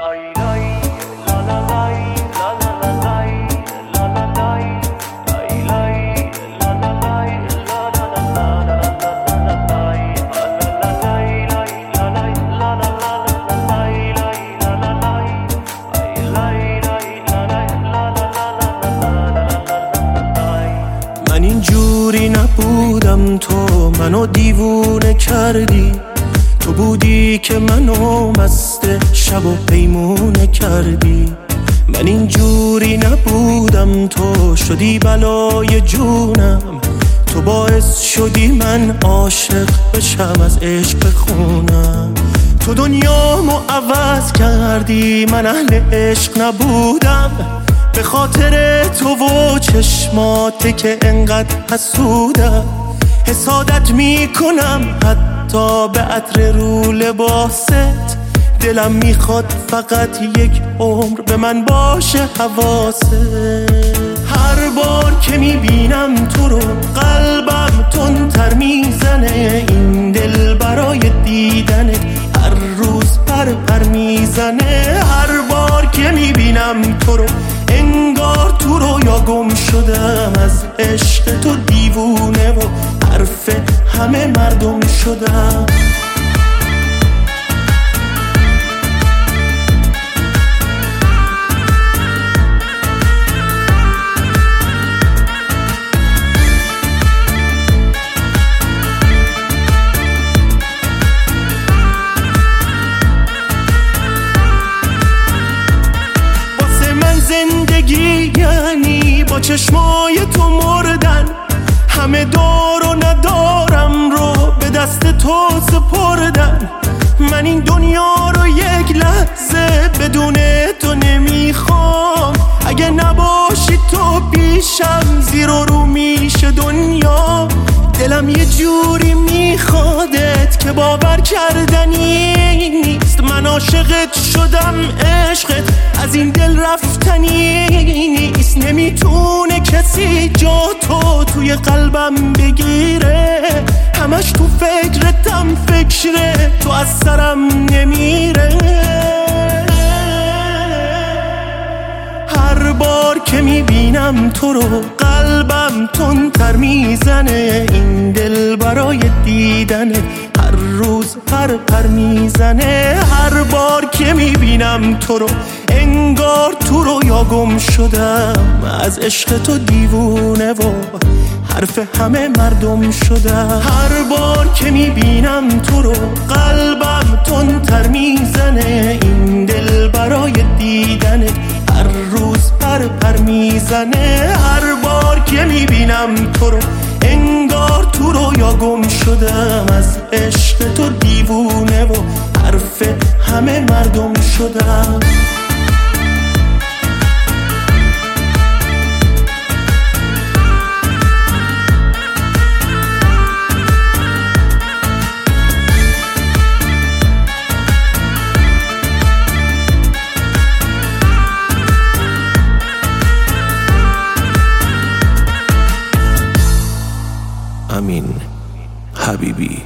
من اینجوری نبودم، تو منو دیوونه کردی. تو بودی که منو مست شب و پیمونه کردی. من اینجوری نبودم، تو شدی بلای جونم. تو باعث شدی من عاشق بشم، از عشق بخونم. تو دنیامو عوض کردی، من اهل عشق نبودم. به خاطر تو و چشماته که انقدر حسودم. حسادت میکنم حتی به عطر رو لباست. دلم میخواد فقط یک عمر به من باشه حواست. هر بار که میبینم تو رو قلبم تندتر میزنه. این دل برای دیدنت هر روز پر میزنه. هر بار که میبینم تو رو انگار تو رویا گم شدم. از عشق تو دیوونه و حرف همه مردم شدم. زندگی یعنی با چشمای تو مردن. همه دار و ندارم رو به دست تو سپردن. من این دنیا رو یک لحظه بدون تو نمیخوام. اگه نباشی تو پیشم زیر و رو میشه دنیا. دلم یه جوری میخوادت که باور کردنی نیست. من عاشقت شدم، عشقت از این دل رفتنی نیست. نمیتونه کسی جا تو توی قلبم بگیره. همش تو فکرتم، فکره تو از سرم نمیره. هر بار که میبینم تو رو قلبم تندتر میزنه. این دل برای دیدنه هر روز پر میزنه. هر بار که میبینم تو رو انگار تو رویا گم شدم. از عشق تو دیوونه و حرف همه مردم شدم. هر بار که میبینم تو رو قلبم تندتر میزنه. این دل برای دیدنه هر روز پر میزنه. هر بار که میبینم تو رو انگار تو رویا گم شدم. از عشق تو دیوونه و حرف همه مردم شدم. امین حبیبی.